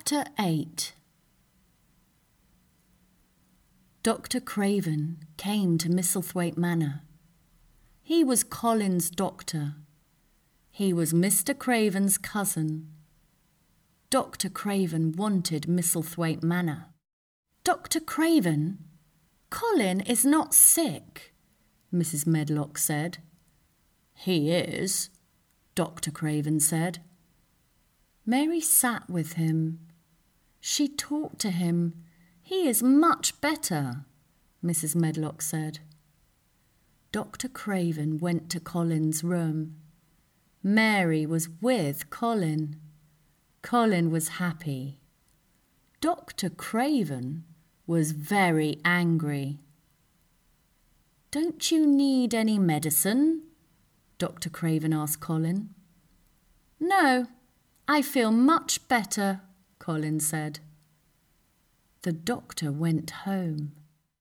Chapter 8. Dr. Craven came to Misselthwaite Manor. He was Colin's doctor. He was Mr. Craven's cousin. Dr. Craven wanted Misselthwaite Manor. Dr. Craven, Colin is not sick, Mrs. Medlock said. He is, Dr. Craven said. Mary sat with him. She talked to him. He is much better, Mrs. Medlock said. Dr. Craven went to Colin's room. Mary was with Colin. Colin was happy. Dr. Craven was very angry. Don't you need any medicine? Dr. Craven asked Colin. No, I feel much better, Colin said. The doctor went home.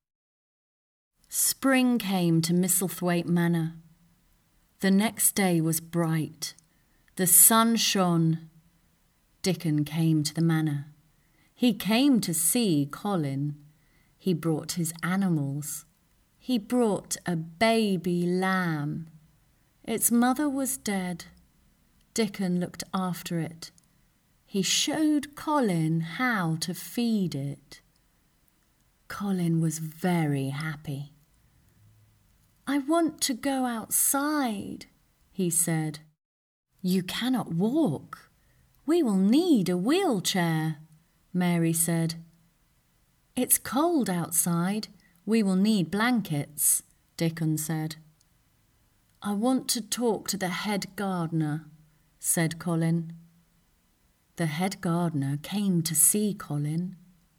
Spring came to Misselthwaite Manor. The next day was bright. The sun shone. Dickon came to the manor. He came to see Colin. He brought his animals. He brought a baby lamb. Its mother was dead. Dickon looked after it. He showed Colin how to feed it. Colin was very happy. I want to go outside, he said. You cannot walk. We will need a wheelchair, Mary said. It's cold outside. We will need blankets, Dickon said. I want to talk to the head gardener, said Colin. The head gardener came to see Colin.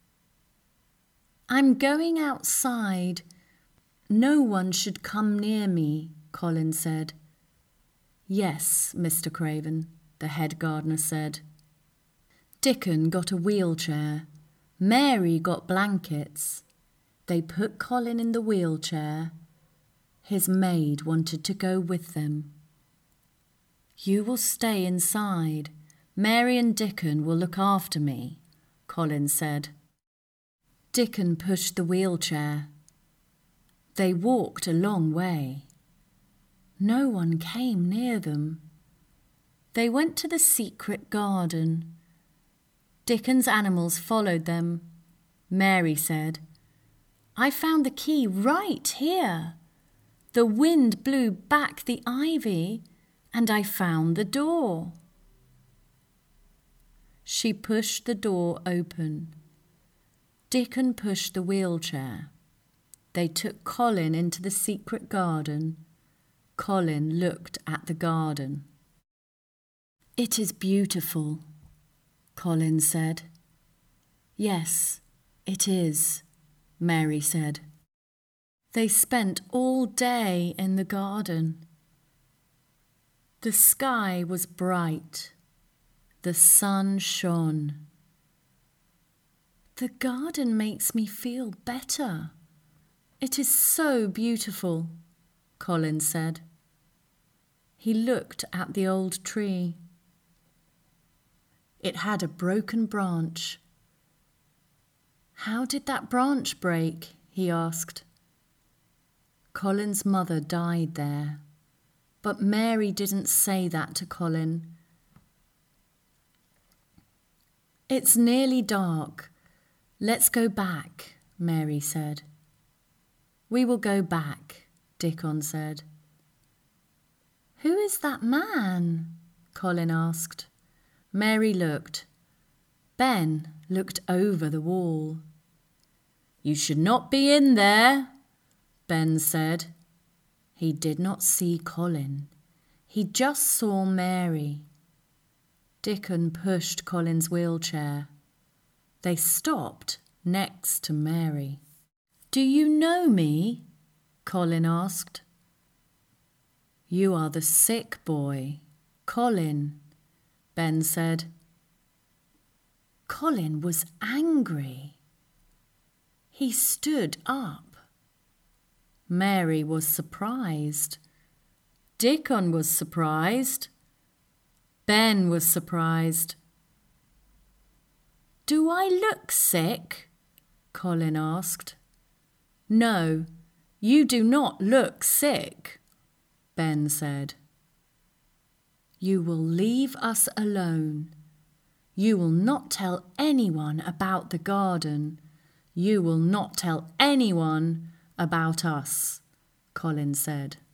I'm going outside. No one should come near me, Colin said. Yes, Mr. Craven, the head gardener said. Dickon got a wheelchair. Mary got blankets. They put Colin in the wheelchair. His maid wanted to go with them. You will stay inside. Mary and Dickon will look after me, Colin said. Dickon pushed the wheelchair. They walked a long way. No one came near them. They went to the secret garden. Dickon's animals followed them. Mary said, I found the key right here. The wind blew back the ivy, and I found the door. She pushed the door open. Dickon pushed the wheelchair. They took Colin into the secret garden. Colin looked at the garden. It is beautiful, Colin said. Yes, it is, Mary said. They spent all day in the garden. The sky was bright. The sun shone. The garden makes me feel better. It is so beautiful, Colin said. He looked at the old tree. It had a broken branch. How did that branch break? He asked. Colin's mother died there, but Mary didn't say that to Colin. It's nearly dark. Let's go back, Mary said. We will go back, Dickon said. Who is that man? Colin asked. Mary looked. Ben looked over the wall. You should not be in there, Ben said. He did not see Colin. He just saw Mary. Dickon pushed Colin's wheelchair. They stopped next to Mary. Do you know me? Colin asked. You are the sick boy, Colin, Ben said. Colin was angry. He stood up. Mary was surprised. Dickon was surprised. Ben was surprised. Do I look sick? Colin asked. No, you do not look sick, Ben said. You will leave us alone. You will not tell anyone about the garden. You will not tell anyone about us, Colin said.